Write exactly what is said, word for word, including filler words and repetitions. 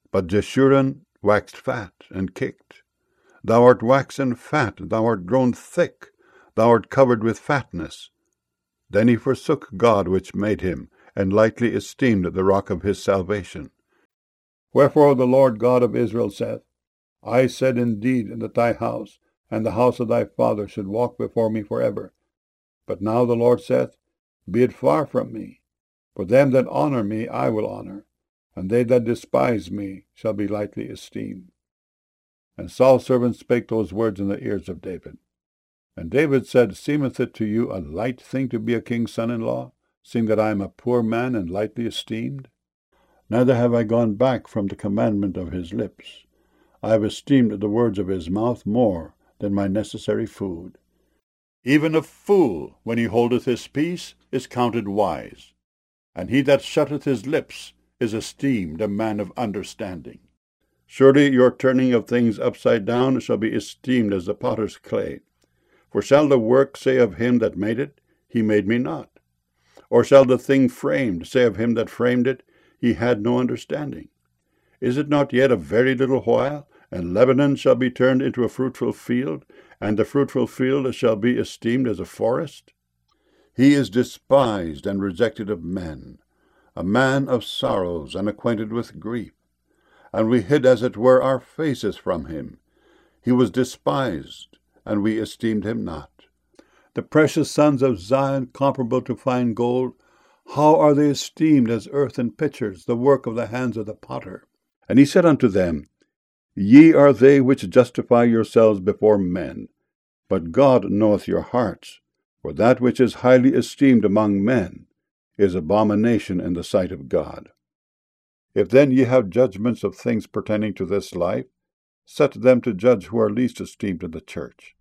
But Jeshurun waxed fat and kicked. Thou art waxen fat, thou art grown thick, thou art covered with fatness. Then he forsook God which made him, and lightly esteemed the rock of his salvation. Wherefore the Lord God of Israel saith, I said indeed that thy house and the house of thy father should walk before me for ever. But now the Lord saith, Be it far from me. For them that honour me I will honour, and they that despise me shall be lightly esteemed. And Saul's servant spake those words in the ears of David. And David said, Seemeth it to you a light thing to be a king's son-in-law, seeing that I am a poor man and lightly esteemed? Neither have I gone back from the commandment of his lips. I have esteemed the words of his mouth more than my necessary food. Even a fool, when he holdeth his peace, is counted wise, and he that shutteth his lips is esteemed a man of understanding. Surely your turning of things upside down shall be esteemed as the potter's clay. For shall the work say of him that made it, He made me not? Or shall the thing framed say of him that framed it, He had no understanding? Is it not yet a very little while, and Lebanon shall be turned into a fruitful field, and the fruitful field shall be esteemed as a forest? He is despised and rejected of men, a man of sorrows and acquainted with grief. And we hid as it were our faces from him. He was despised, and we esteemed him not. The precious sons of Zion, comparable to fine gold, how are they esteemed as earthen pitchers, the work of the hands of the potter? And he said unto them, Ye are they which justify yourselves before men, but God knoweth your hearts. For that which is highly esteemed among men is abomination in the sight of God. If then ye have judgments of things pertaining to this life, set them to judge who are least esteemed in the church.